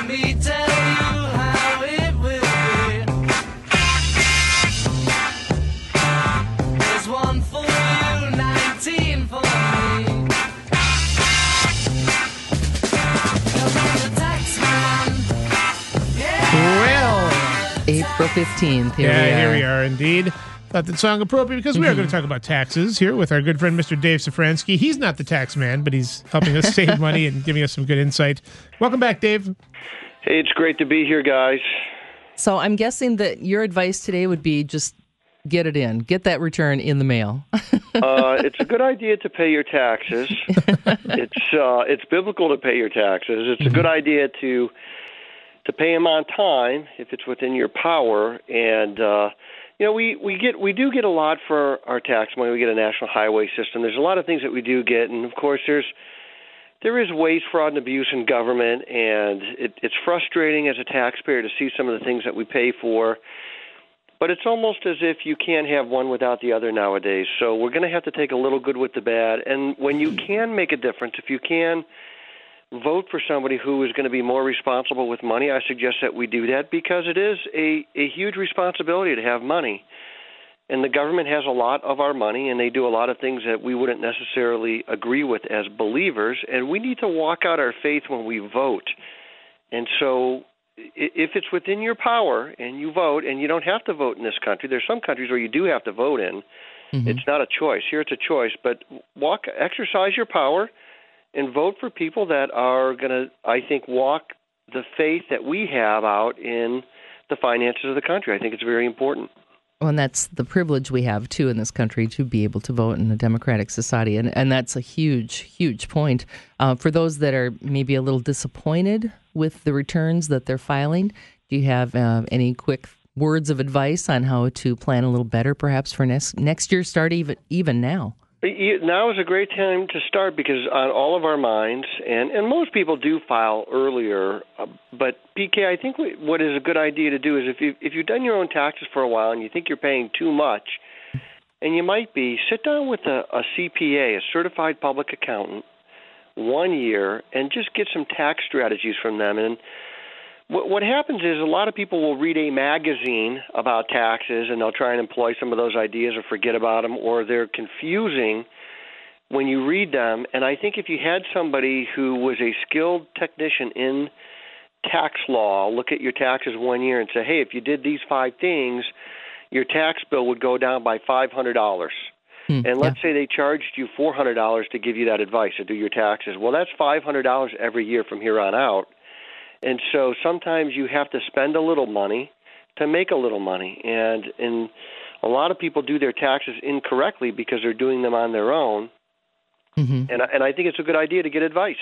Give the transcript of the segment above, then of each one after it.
me tell you how it will be. There's one for you, 19 for me. 'Cause I'm the tax man. Yeah. Well, April 15th. here we are indeed. Thought that song appropriate because we are going to talk about taxes here with our good friend Mr. Dave Safransky. He's not the tax man, but he's helping us save money and giving us some good insight. Welcome back, Dave. Hey, it's great to be here, guys. So I'm guessing that your advice today would be just get it in. Get that return in the mail. It's a good idea to pay your taxes. It's biblical to pay your taxes. It's a good idea to pay them on time if it's within your power. And we do get a lot for our tax money. We get a national highway system. There's a lot of things that we do get, and of course there is waste, fraud, and abuse in government, and it's frustrating as a taxpayer to see some of the things that we pay for. But it's almost as if you can't have one without the other nowadays. So we're going to have to take a little good with the bad. And when you can make a difference, if you can vote for somebody who is going to be more responsible with money, I suggest that we do that because it is a huge responsibility to have money. And the government has a lot of our money, and they do a lot of things that we wouldn't necessarily agree with as believers. And we need to walk out our faith when we vote. And so if it's within your power and you vote, and you don't have to vote in this country. There's some countries where you do have to vote in. Mm-hmm. It's not a choice. Here it's a choice. But exercise your power and vote for people that are going to, I think, walk the faith that we have out in the finances of the country. I think it's very important. Well, and that's the privilege we have, too, in this country to be able to vote in a democratic society. And that's a huge, huge point. For those that are maybe a little disappointed with the returns that they're filing, do you have any quick words of advice on how to plan a little better, perhaps, for next year, start even now? Now is a great time to start because on all of our minds, and most people do file earlier, but PK, I think what is a good idea to do is if you've done your own taxes for a while and you think you're paying too much, and you might be, sit down with a CPA, a certified public accountant, 1 year, and just get some tax strategies from them. And what happens is a lot of people will read a magazine about taxes, and they'll try and employ some of those ideas or forget about them, or they're confusing when you read them. And I think if you had somebody who was a skilled technician in tax law look at your taxes 1 year and say, hey, if you did these 5 things, your tax bill would go down by $500. And let's say they charged you $400 to give you that advice to do your taxes. Well, that's $500 every year from here on out. And so sometimes you have to spend a little money to make a little money. And a lot of people do their taxes incorrectly because they're doing them on their own. Mm-hmm. And I think it's a good idea to get advice,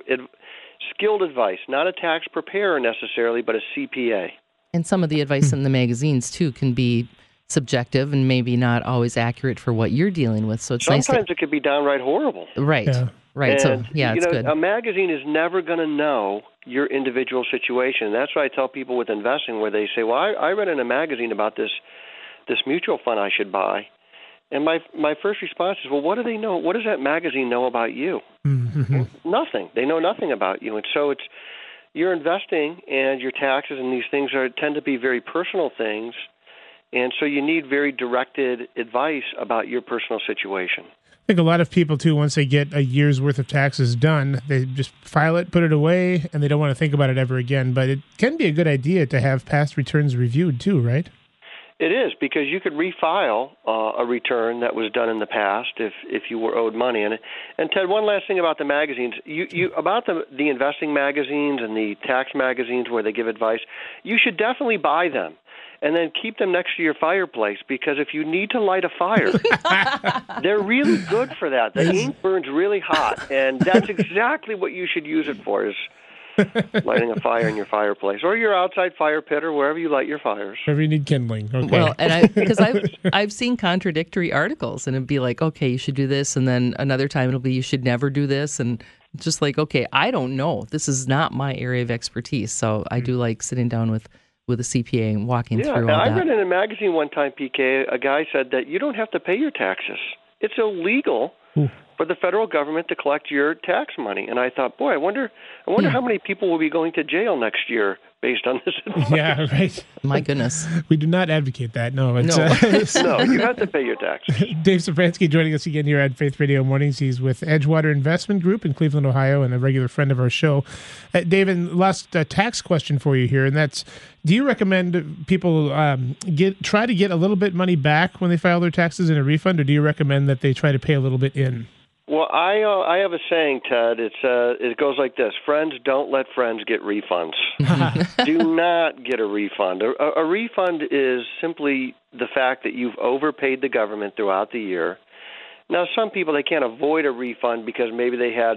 skilled advice, not a tax preparer necessarily, but a CPA. And some of the advice in the magazines, too, can be subjective and maybe not always accurate for what you're dealing with. So it's sometimes it could be downright horrible. Right. Yeah. Right. And, so, yeah, it's good. A magazine is never going to know your individual situation. That's why I tell people with investing where they say, well, I read in a magazine about this mutual fund I should buy. And my first response is, well, what do they know? What does that magazine know about you? Mm-hmm. Nothing. They know nothing about you. And so you're investing, and your taxes and these things tend to be very personal things. And so you need very directed advice about your personal situation. I think a lot of people, too, once they get a year's worth of taxes done, they just file it, put it away, and they don't want to think about it ever again. But it can be a good idea to have past returns reviewed, too, right? It is, because you could refile a return that was done in the past if you were owed money. And Ted, one last thing about the magazines. About the investing magazines and the tax magazines where they give advice, you should definitely buy them. And then keep them next to your fireplace, because if you need to light a fire, they're really good for that. The ink burns really hot, and that's exactly what you should use it for, is lighting a fire in your fireplace or your outside fire pit or wherever you light your fires. Wherever you need kindling. Okay. Well, and because I've seen contradictory articles, and it'd be like, okay, you should do this, and then another time it'll be you should never do this, and just like, okay, I don't know. This is not my area of expertise, so I do like sitting down with a CPA and walking through all that. I read in a magazine one time, PK, a guy said that you don't have to pay your taxes. It's illegal for the federal government to collect your tax money. And I thought, boy, I wonder how many people will be going to jail next year based on this advice. Yeah, right. My goodness. We do not advocate that. No. It's, No. No, you have to pay your taxes. Dave Safransky joining us again here on Faith Radio Mornings. He's with Edgewater Investment Group in Cleveland, Ohio, and a regular friend of our show. David, last tax question for you here, and that's: do you recommend people try to get a little bit money back when they file their taxes in a refund, or do you recommend that they try to pay a little bit in? Well, I have a saying, Ted. It goes like this: friends don't let friends get refunds. Do not get a refund. A refund is simply the fact that you've overpaid the government throughout the year. Now, some people, they can't avoid a refund because maybe they had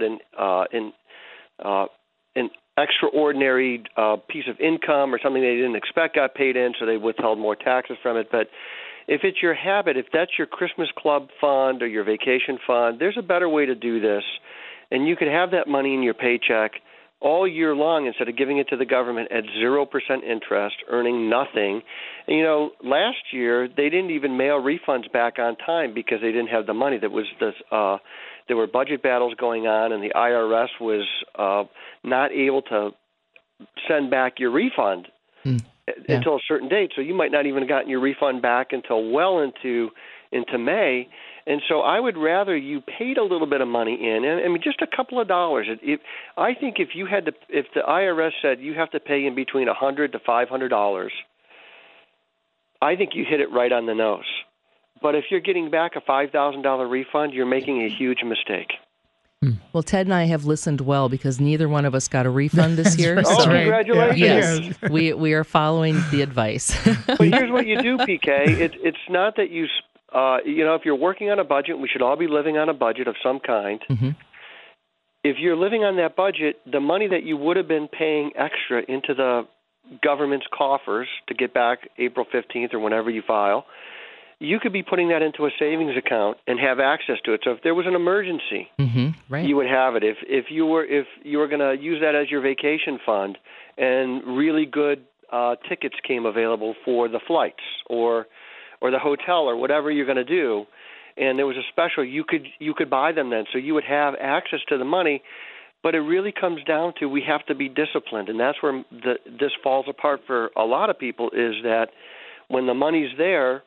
an extraordinary piece of income or something they didn't expect got paid in, so they withheld more taxes from it. But if it's your habit, if that's your Christmas club fund or your vacation fund, there's a better way to do this. And you could have that money in your paycheck all year long instead of giving it to the government at 0% interest, earning nothing. And, you know, last year they didn't even mail refunds back on time because they didn't have the money. There were budget battles going on, and the IRS was not able to send back your refund until a certain date. So you might not even have gotten your refund back until well into May. And so I would rather you paid a little bit of money in, and I mean just a couple of dollars. I think if the IRS said you have to pay in between $100 to $500, I think you hit it right on the nose. But if you're getting back a $5,000 refund, you're making a huge mistake. Well, Ted and I have listened well because neither one of us got a refund this year. Right. Oh, So congratulations. yes, we are following the advice. But here's what you do, PK. It's not that you if you're working on a budget, we should all be living on a budget of some kind. Mm-hmm. If you're living on that budget, the money that you would have been paying extra into the government's coffers to get back April 15th or whenever you file, you could be putting that into a savings account and have access to it. So if there was an emergency, Right. you would have it. If you were going to use that as your vacation fund, and really good tickets came available for the flights or the hotel or whatever you're going to do, and there was a special, you could buy them then. So you would have access to the money. But it really comes down to we have to be disciplined, and that's where this falls apart for a lot of people, is that when the money's there,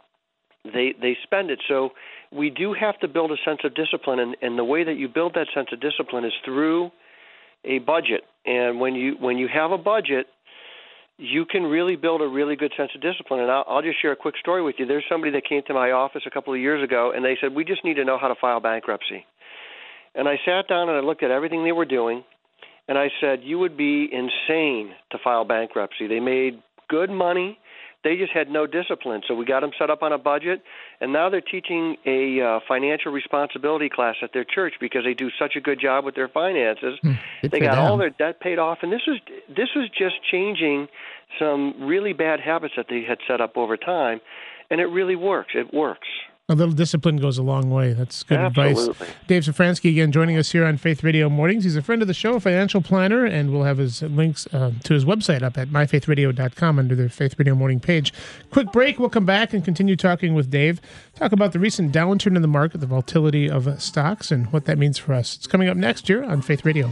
they spend it. So we do have to build a sense of discipline, and the way that you build that sense of discipline is through a budget. And when you have a budget, you can really build a really good sense of discipline. And I'll just share a quick story with you. There's somebody that came to my office a couple of years ago, and they said, we just need to know how to file bankruptcy. And I sat down and I looked at everything they were doing, and I said, you would be insane to file bankruptcy. They made good money. They just had no discipline. So we got them set up on a budget, and now they're teaching a financial responsibility class at their church because they do such a good job with their finances. They got all their debt paid off, and this was just changing some really bad habits that they had set up over time, and it really works. It works. A little discipline goes a long way. That's good Absolutely. advice. Dave Safransky again joining us here on Faith Radio Mornings. He's a friend of the show, a financial planner, and we'll have his links to his website up at myfaithradio.com under the Faith Radio Morning page. Quick break. We'll come back and continue talking with Dave. Talk about the recent downturn in the market, the volatility of stocks, and what that means for us. It's coming up next year on Faith Radio.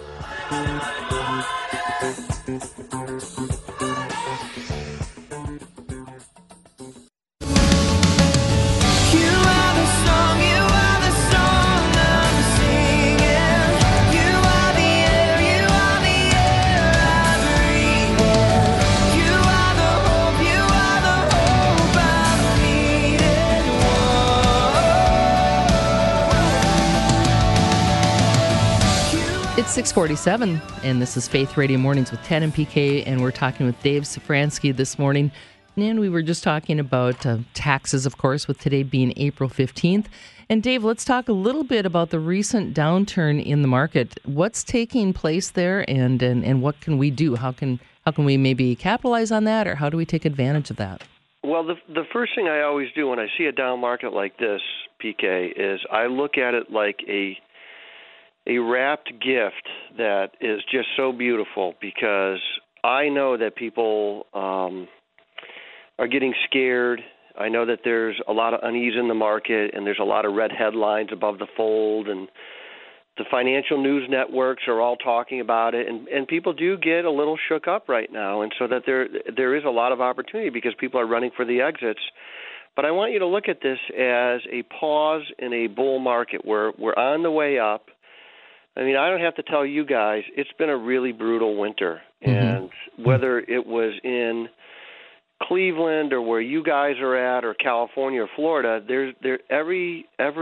It's 6:47, and this is Faith Radio Mornings with Ted and PK, and we're talking with Dave Safransky this morning. And we were just talking about taxes, of course, with today being April 15th. And Dave, let's talk a little bit about the recent downturn in the market. What's taking place there, and what can we do? How can we maybe capitalize on that, or how do we take advantage of that? Well, the first thing I always do when I see a down market like this, PK, is I look at it like a wrapped gift that is just so beautiful, because I know that people are getting scared. I know that there's a lot of unease in the market, and there's a lot of red headlines above the fold, and the financial news networks are all talking about it, and people do get a little shook up right now, and so that there is a lot of opportunity because people are running for the exits. But I want you to look at this as a pause in a bull market. We're on the way up. I mean, I don't have to tell you guys, it's been a really brutal winter. And whether it was in Cleveland or where you guys are at or California or Florida, every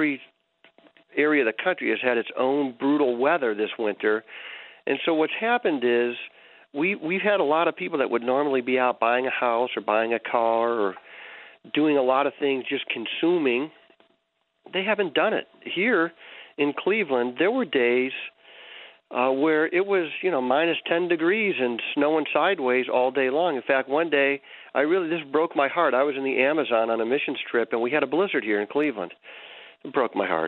area of the country has had its own brutal weather this winter. And so what's happened is we've had a lot of people that would normally be out buying a house or buying a car or doing a lot of things, just consuming. They haven't done it. Here in Cleveland, there were days where it was, minus 10 degrees and snowing sideways all day long. In fact, one day, this broke my heart. I was in the Amazon on a missions trip, and we had a blizzard here in Cleveland. It broke my heart.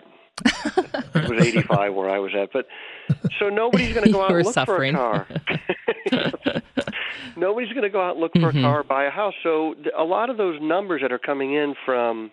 It was 85 where I was at. But so nobody's going to go out and look suffering. for a car. Nobody's going to go out and look for a car or buy a house. So a lot of those numbers that are coming in from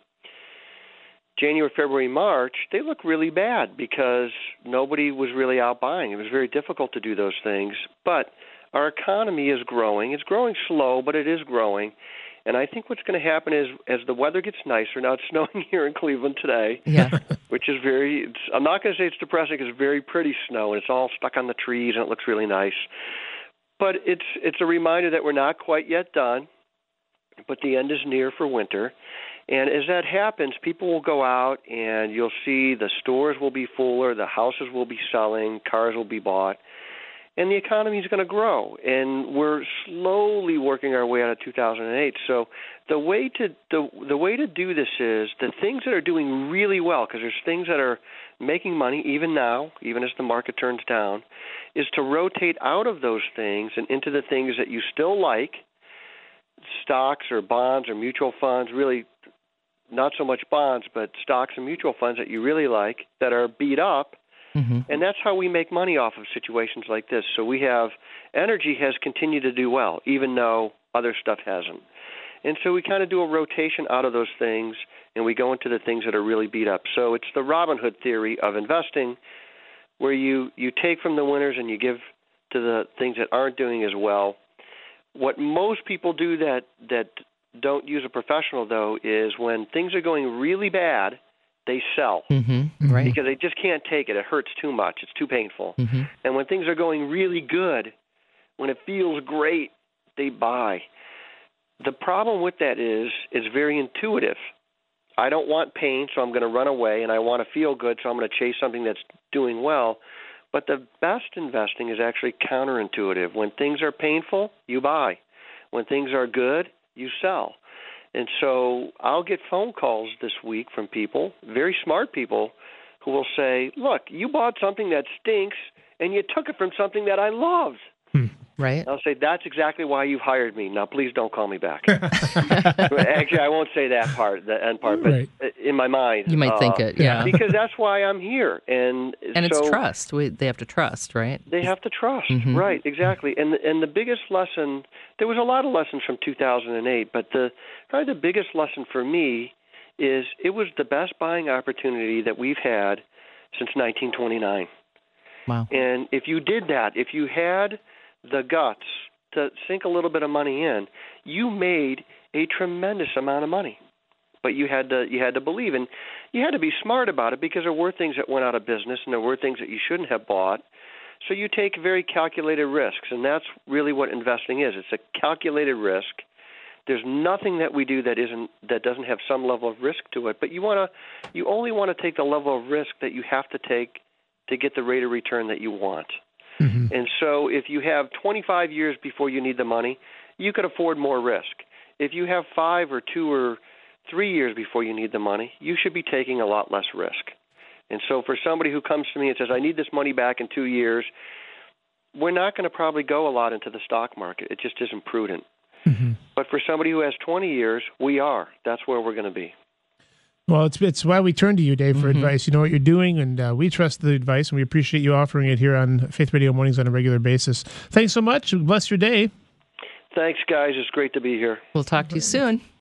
January, February, March, they look really bad because nobody was really out buying. It was very difficult to do those things. But our economy is growing. It's growing slow, but it is growing. And I think what's going to happen is as the weather gets nicer, now it's snowing here in Cleveland today, which is I'm not going to say it's depressing because it's very pretty snow, and it's all stuck on the trees, and it looks really nice. But it's a reminder that we're not quite yet done, but the end is near for winter. And as that happens, people will go out, and you'll see the stores will be fuller, the houses will be selling, cars will be bought, and the economy is going to grow. And we're slowly working our way out of 2008. So the way to do this is the things that are doing really well, because there's things that are making money even now, even as the market turns down, is to rotate out of those things and into the things that you still like, stocks or bonds or mutual funds, really not so much bonds, but stocks and mutual funds that you really like that are beat up. And that's how we make money off of situations like this. So we have energy has continued to do well, even though other stuff hasn't. And so we kind of do a rotation out of those things, and we go into the things that are really beat up. So it's the Robin Hood theory of investing, where you take from the winners and you give to the things that aren't doing as well. What most people do that don't use a professional, though, is when things are going really bad, they sell right. because they just can't take it. It hurts too much. It's too painful. And when things are going really good, when it feels great, they buy. The problem with that is it's very intuitive. I don't want pain, so I'm going to run away, and I want to feel good, so I'm going to chase something that's doing well. But the best investing is actually counterintuitive. When things are painful, you buy. When things are good, you sell. And so I'll get phone calls this week from people, very smart people, who will say, look, you bought something that stinks, and you took it from something that I loved. Right. I'll say, that's exactly why you've hired me. Now, please don't call me back. Actually, I won't say that part, the end part, but in my mind. You might think it, yeah. Because that's why I'm here. And it's trust. They have to trust, right? They have to trust, right, exactly. And the biggest lesson, there was a lot of lessons from 2008, but probably the biggest lesson for me is it was the best buying opportunity that we've had since 1929. Wow. And if you did that, if you had the guts to sink a little bit of money in, you made a tremendous amount of money. But you had to believe, and you had to be smart about it because there were things that went out of business and there were things that you shouldn't have bought. So you take very calculated risks, and that's really what investing is. It's a calculated risk. There's nothing that we do that doesn't have some level of risk to it. But you only want to take the level of risk that you have to take to get the rate of return that you want. And so if you have 25 years before you need the money, you could afford more risk. If you have 5 or 2 or 3 years before you need the money, you should be taking a lot less risk. And so for somebody who comes to me and says, I need this money back in 2 years, we're not going to probably go a lot into the stock market. It just isn't prudent. But for somebody who has 20 years, we are. That's where we're going to be. Well, it's why we turn to you, Dave, for advice. You know what you're doing, and we trust the advice, and we appreciate you offering it here on Faith Radio Mornings on a regular basis. Thanks so much. Bless your day. Thanks, guys. It's great to be here. We'll talk to you soon.